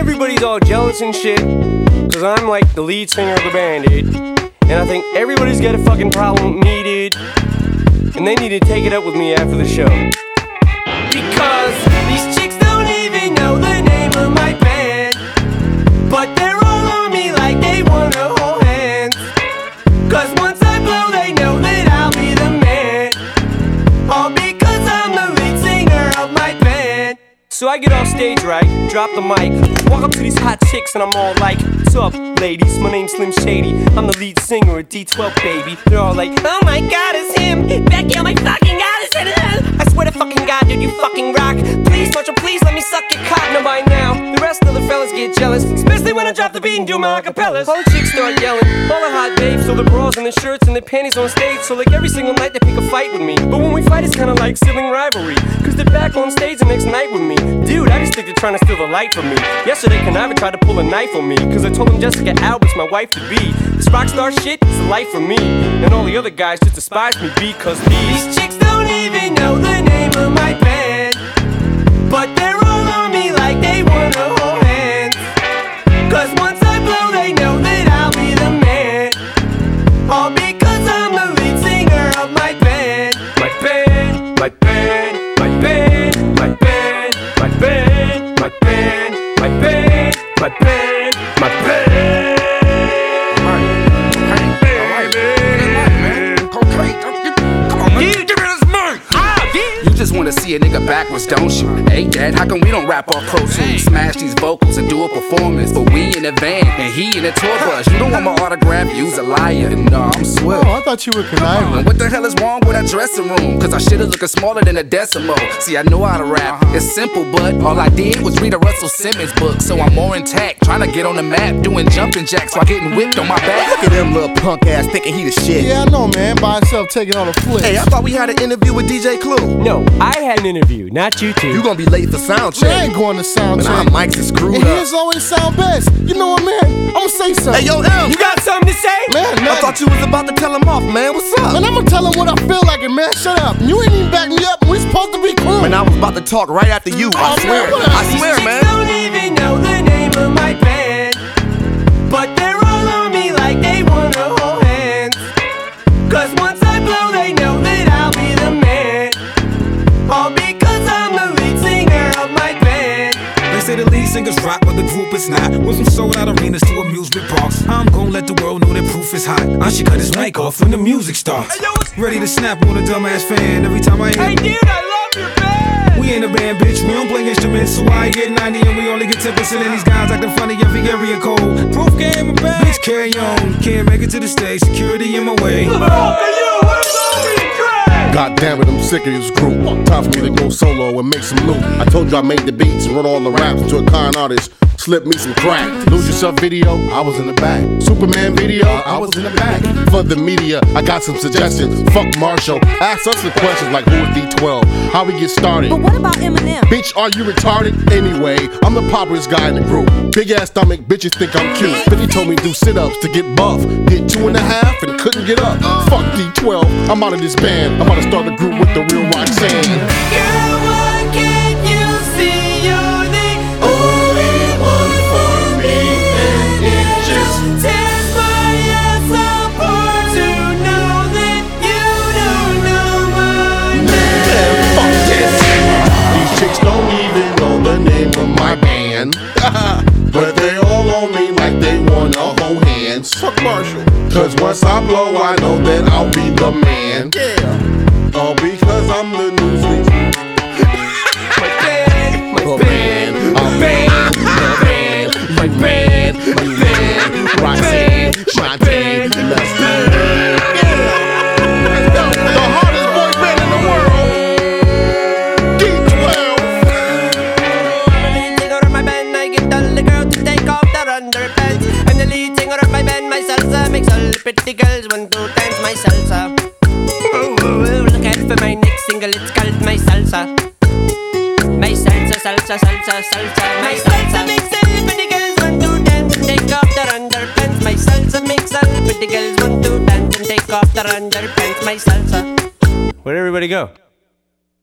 everybody's all jealous and shit, cause I'm like the lead singer of the band, dude. And I think everybody's got a fucking problem with me, dude. And they need to take it up with me after the show. Because these chicks don't even know the name of my band, but they're all on me like they wanna hold hands. Cause once I blow, they know that I'll be the man. All because I'm the lead singer of my band. So I get off stage, right, drop the mic, walk up to these hot chicks and I'm all like, what's up, ladies? My name's Slim Shady. I'm the lead singer of D12, baby. They're all like, oh my god, it's him. Becky, oh my fucking god, it's him. I swear to fucking god, dude, you fucking rock. Please, Marshall, please let me suck your cock. Now by now, the rest of the fellas get jealous, especially when I drop the beat and do my acapellas. All the chicks start yelling, all the hot babes, so the bras and the shirts and the panties on stage. So like every single night they pick a fight with me. But when we fight, it's kinda like sibling rivalry, cause they're back on stage the next night with me. Dude, I just think they're trying to steal the light from me. Yesterday, Conniver tried to pull a knife on me, cause I told him Jessica Alba's my wife to be. This rock star shit is the life for me, and all the other guys just despise me because these chicks don't even know the name of my band, but they're all on me like they wanna hold hands. Cause once I blow, they know that I'll be the man. All because I'm the lead singer of my band. My band, my band, my band, my band, my band, my band, my band, my band, my band. Wanna see a nigga backwards, don't you? Hey dad, how come we don't rap off Pro Tools? Smash these vocals and do a performance, but we in a van and he in a tour bus. You don't want my autograph, you's a liar. No, I'm Swift. Oh, I thought you were Conniver. What the hell is wrong with that dressing room? Cause our shit is looking smaller than a decimal. See, I know how to rap, it's simple, but all I did was read a Russell Simmons book. So I'm more intact, trying to get on the map, doing jumping jacks while getting whipped on my back. Look at them little punk ass thinking he the shit. Yeah, I know, man, by himself taking on a flip. Hey, I thought we had an interview with DJ Clue. No, I had an interview, not you two. You gonna be late for sound check. Man, I ain't going to sound check. Man, our mics is screwed and up. his always sound best. You know what, man? I'ma say something. Hey, yo, M, You got something to say? Man, I thought you was about to tell him off, man. What's up? Man, I'ma tell him what I feel like, and man, shut up. You ain't even back me up. We supposed to be cool. Man, I was about to talk right after you. I swear. Man, I swear, man. Don't even know the name of my band, but they're all on me like they wanna hold hands. Cause once I blow, they know that I'll be the man. All because I'm the lead singer of my band. They say the lead singers rock, but the group is not. Went from sold out arenas to amusement parks. I'm gon' let the world know that proof is hot. I should cut his mic off when the music starts. Ready to snap on a dumbass fan every time I hear. Hey dude, I love your band. We ain't a band, bitch, we don't play instruments. So I get 90 and we only get 10%. And these guys acting funny every area code. Proof game and bad. Bitch, carry on. Can't make it to the stage, security in my way. God damn it, I'm sick of this group. Time for me to go solo and make some loot. I told you I made the beats and wrote all the raps to a con artist. Slip me some crack. Lose Yourself video, I was in the back. Superman video, I was in the back. For the media, I got some suggestions. Fuck Marshall. Ask us the questions like who is D12? How we get started? But what about Eminem? Bitch, are you retarded? Anyway, I'm the poppiest guy in the group. Big ass stomach, bitches think I'm cute. 50 told me do sit-ups to get buff. Did 2.5 and couldn't get up. Fuck D12, I'm out of this band. I'm about to start a group with the real Roxanne. Girl, why can't you see you're the only one for me? And it just tears my ass apart to know that you don't know my name. Fuck this. These chicks don't even know the name of my band. But they all on me like they wanna hold hands. Fuck Marshall. Cause once I blow, I know that I'll be the man. Yeah. All because I'm the new thing. My band, my band, my band, my band, my band, my band, Roxanne, Shantae, let's do it. The hardest boy band in the world. D12. The lead singer of my band, I get all the girls to take off their underpants. And the lead singer of my band, my salsa, makes all the pretty girls want to dance my salsa. Look out for my next single, it's called My Salsa. My salsa, salsa, salsa, salsa. My salsa makes all the pretty girls want to dance and take off their underpants. My salsa makes all the pretty girls want to dance and take off their underpants. My salsa. Where'd everybody go?